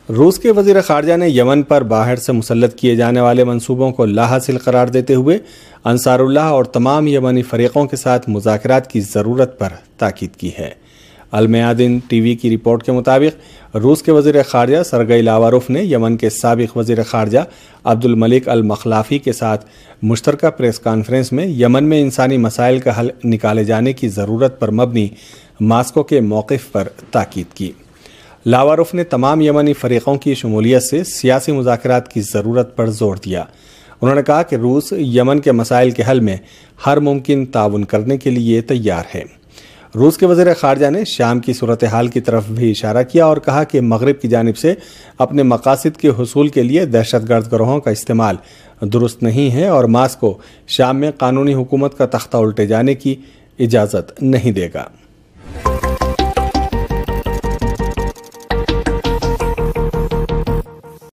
روس کے وزیر خارجہ نے یمن پر باہر سے مسلط کیے جانے والے منصوبوں کو لاحاصل قرار دیتے ہوئے انصار اللہ اور تمام یمنی فریقوں کے ساتھ مذاکرات کی ضرورت پر تاکید کی ہے۔ المیادین ٹی وی کی رپورٹ کے مطابق روس کے وزیر خارجہ سرگئی لاواروف نے یمن کے سابق وزیر خارجہ عبد الملک المخلافی کے ساتھ مشترکہ پریس کانفرنس میں یمن میں انسانی مسائل کا حل نکالے جانے کی ضرورت پر مبنی ماسکو کے موقف پر تاکید کی۔ لاواروف نے تمام یمنی فریقوں کی شمولیت سے سیاسی مذاکرات کی ضرورت پر زور دیا۔ انہوں نے کہا کہ روس یمن کے مسائل کے حل میں ہر ممکن تعاون کرنے کے لیے تیار ہے۔ روس کے وزیر خارجہ نے شام کی صورتحال کی طرف بھی اشارہ کیا اور کہا کہ مغرب کی جانب سے اپنے مقاصد کے حصول کے لیے دہشت گرد گروہوں کا استعمال درست نہیں ہے اور ماسکو شام میں قانونی حکومت کا تختہ الٹے جانے کی اجازت نہیں دے گا۔